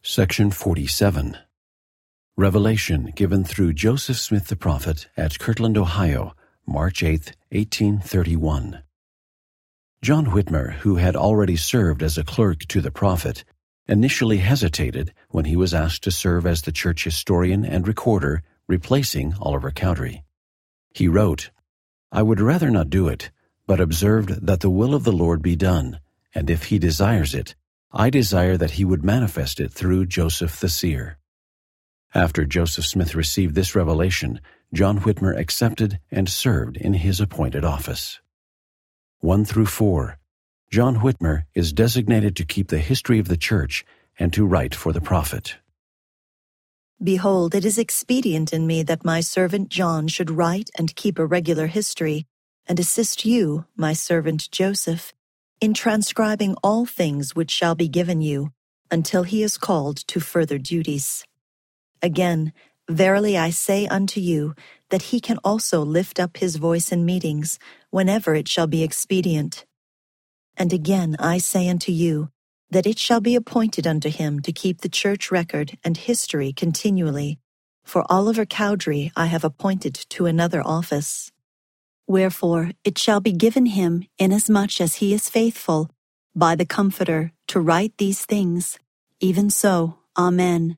Section 47. Revelation given through Joseph Smith the Prophet at Kirtland, Ohio, March 8, 1831. John Whitmer, who had already served as a clerk to the prophet, initially hesitated when he was asked to serve as the church historian and recorder, replacing Oliver Cowdery. He wrote, "I would rather not do it, but observed that the will of the Lord be done, and if he desires it, I desire that he would manifest it through Joseph the seer." After Joseph Smith received this revelation, John Whitmer accepted and served in his appointed office. 1 through 4. John Whitmer is designated to keep the history of the church and to write for the prophet. Behold, it is expedient in me that my servant John should write and keep a regular history, and assist you, my servant Joseph, in transcribing all things which shall be given you, until he is called to further duties. Again, verily I say unto you, that he can also lift up his voice in meetings, whenever it shall be expedient. And again I say unto you, that it shall be appointed unto him to keep the church record and history continually, for Oliver Cowdery I have appointed to another office. Wherefore it shall be given him, inasmuch as he is faithful, by the Comforter, to write these things. Even so, Amen.